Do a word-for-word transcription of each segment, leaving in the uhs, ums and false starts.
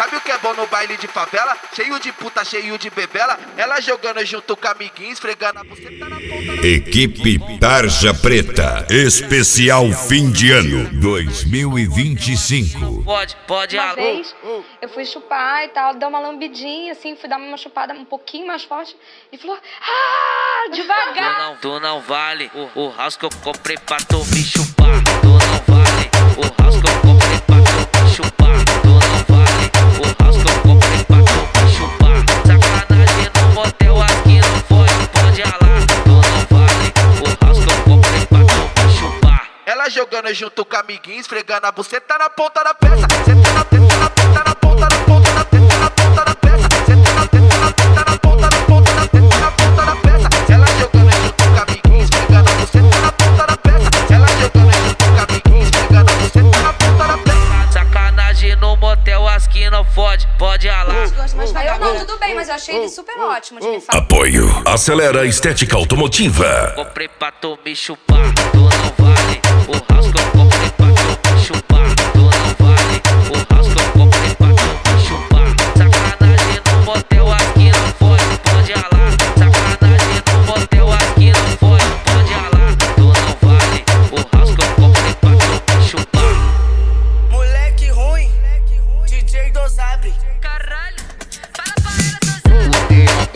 Sabe o que é bom no baile de favela? Cheio de puta, cheio de bebela. Ela jogando junto com amiguinho, esfregando a buceta na ponta da... Equipe Tarja Preta, especial fim de ano dois mil e vinte e cinco. Pode, pode, Uma alô. vez, eu fui chupar e tal, deu uma lambidinha, assim, fui dar uma chupada um pouquinho mais forte e falou, ah, Tu devagar. não, tu não vale o, o house que eu comprei pra tu me chupar. Tu não vale o house que eu comprei pra tu me chupar. Tu não vale o house que eu comprei pra tu me chupar. Sacanagem no motel aqui não pode, pode ralar. Tu não vale o house que eu comprei pra tu me chupar. Ela jogando junto com amiguinho, esfregando a buceta na ponta da peça. Senta na teta, na teta, na ponta da ponta da teta, na ponta da peça. Senta na teta, na teta, na ponta da ponta da teta, na ponta da peça. Ela jogando junto com amiguinho, esfregando a buceta na ponta da peça. Ela jogando junto com amiguinho, esfregando a buceta na ponta da peça. Sacanagem no motel aqui não pode, pode ralar. Aí eu não, tudo bem, mas eu achei ele super ótimo de me falar. Apoio Acelera Estética Automotiva. Comprei pra tu me chupar, tu não vale o house que eu comprei pra tu me chupar. Tu não vale o house que eu comprei pra tu me chupar. Sacanagem no motel aqui não pode, pode ralar. Sacanagem no motel aqui não pode, pode ralar. Tu não vale o house que eu comprei pra tu me chupar. Moleque ruim, D J Dosabre. Caralho, fala pra ela,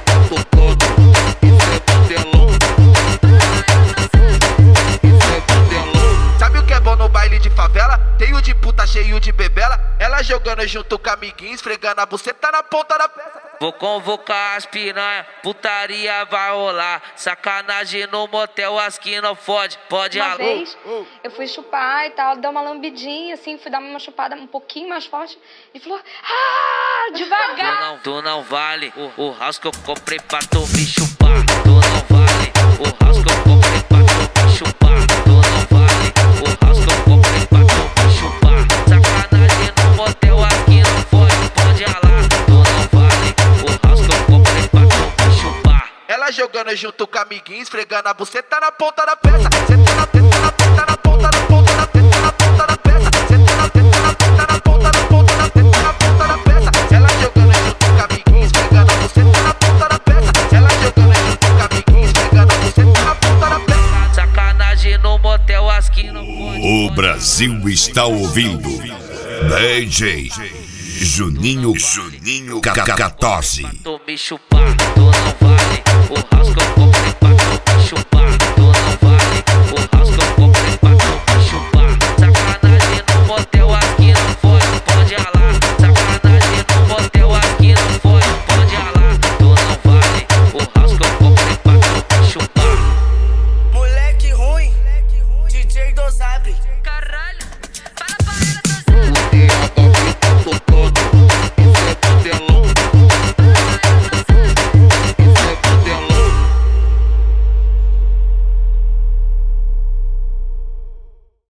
Sabe o que é bom no baile de favela? Cheio de puta, cheio de bebela. Ela jogando junto com amiguinho, esfregando a buceta na ponta da peça. vou convocar as piranha, putaria vai rolar. Sacanagem no motel, as que não fode, pode Uma ralar. vez, eu fui chupar e tal, deu uma lambidinha, assim, fui dar uma chupada um pouquinho mais forte e falou, ah, Tu devagar. não, tu não vale o, o house que eu comprei pra tu me chupar. Tu não vale o house que eu comprei pra tu me chupar. Tu não vale o house que eu comprei pra tu me chupar. Sacanagem no motel aqui não pode, pode ralar. Tu não vale o house que eu comprei pra tu me chupar. Ela jogando junto com amiguinho, esfregando a buceta na ponta da peça. Senta na teta, na teta, na ponta da ponta da teta, na ponta da peça. Senta na teta, na teta, na ponta da ponta da teta, na ponta da peça. Ela jogando junto com amiguinho, esfregando a buceta na ponta da peça. Ela jogando junto com amiguinho, esfregando a buceta na ponta da peça. Sacanagem no motel, as que não pode. O Brasil está ouvindo D J Juninho Juninho quatorze. Tu me chupar, tu não vale o house que eu comprei